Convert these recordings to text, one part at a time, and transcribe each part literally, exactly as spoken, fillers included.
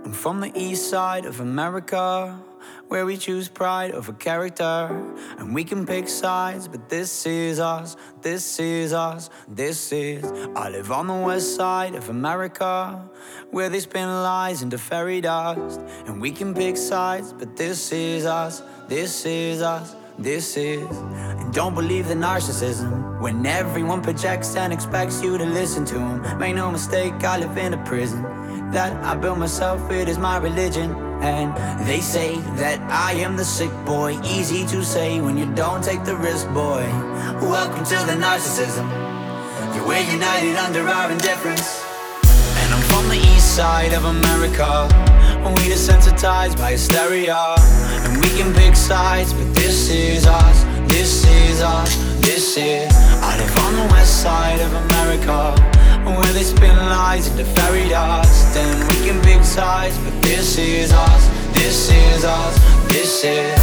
I'm from the east side of America, where we choose pride over character. And we can pick sides, but this is us, this is us, this is. I live on the west side of America, where they spin lies into fairy dust. And we can pick sides, but this is us, this is us, this is. And don't believe the narcissism, when everyone projects and expects you to listen to them. Make no mistake, I live in a prison that I built myself, it is my religion. And they say that I am the sick boy, easy to say when you don't take the risk, boy. Welcome to the narcissism, yeah, we're united under our indifference. And I'm from the east side of America, we desensitized by hysteria. And we can pick sides, but this is us, this is us, this is. I live on the west side of America, where they spin lies into fairy dust. And we can pick sides, but this is us, this is us, this is.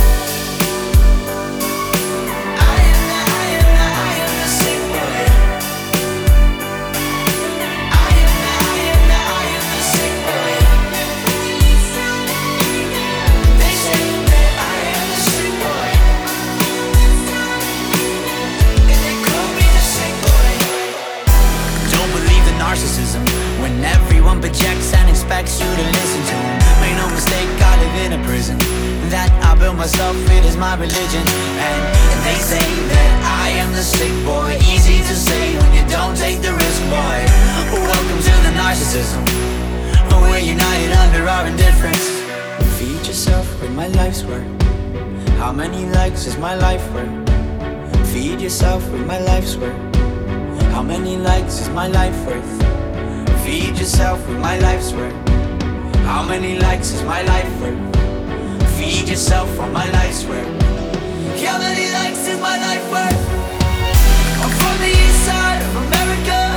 Narcissism, when everyone projects and expects you to listen to them. Make no mistake, I live in a prison that I built myself, it is my religion. And they say that I am the sick boy, easy to say when you don't take the risk, boy. Welcome to the narcissism, we're united under our indifference. Feed yourself with my life's work. How many likes is my life worth? Feed yourself with my life's work. How many likes is my life worth? Feed yourself with my life's worth. How many likes is my life worth? Feed yourself on my life's worth. How many likes is my life worth? I'm from the east side of America,